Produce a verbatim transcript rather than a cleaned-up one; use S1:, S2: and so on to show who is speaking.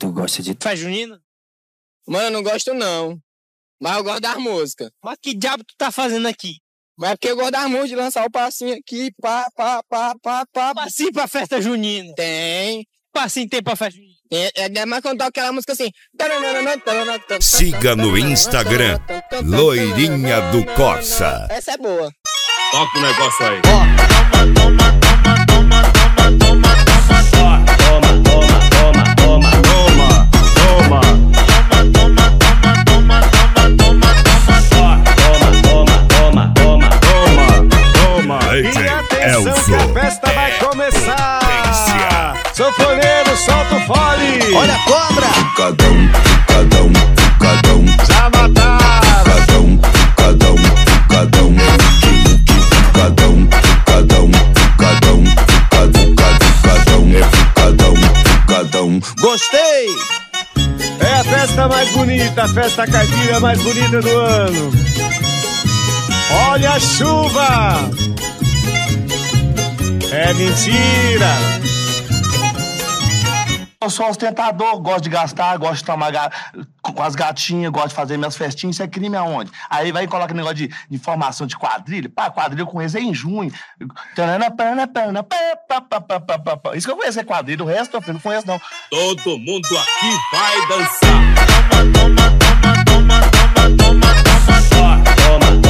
S1: Tu gosta de festa junina?
S2: Mano, eu não gosto não. Mas eu gosto das músicas.
S1: Mas que diabo tu tá fazendo aqui?
S2: Mas é porque eu gosto das músicas, de lançar o passinho aqui, pá, pá, pá, pá, pá.
S1: Passinho pra festa junina.
S2: Tem.
S1: Passinho tem pra festa junina.
S2: É, é mais quando toca aquela música assim.
S3: Siga no Instagram, Loirinha do Corsa.
S2: Essa é boa.
S4: Toca o negócio aí.
S5: E atenção que a festa vai começar. Sanfoneiro, solta o fole.
S6: Olha a cobra.
S3: Fucadão, fucadão, fucadão.
S5: Já mataram.
S3: Fucadão, fucadão, fucadão. Fucadão, fucadão, fucadão. Fucadão, é fucadão, fucadão.
S6: Gostei.
S5: É a festa mais bonita, a festa caipira mais bonita do ano. Olha a chuva. É mentira.
S7: Eu sou ostentador, gosto de gastar, gosto de tomar ga... com as gatinhas, gosto de fazer minhas festinhas. Isso é crime aonde? Aí vai e coloca negócio de, de formação de quadrilha. Pá, quadrilha eu conheço é em junho. Isso que eu conheço é quadrilha, o resto eu não conheço não.
S4: Todo mundo aqui vai dançar.
S5: Toma, toma, toma, toma, toma, toma, toma.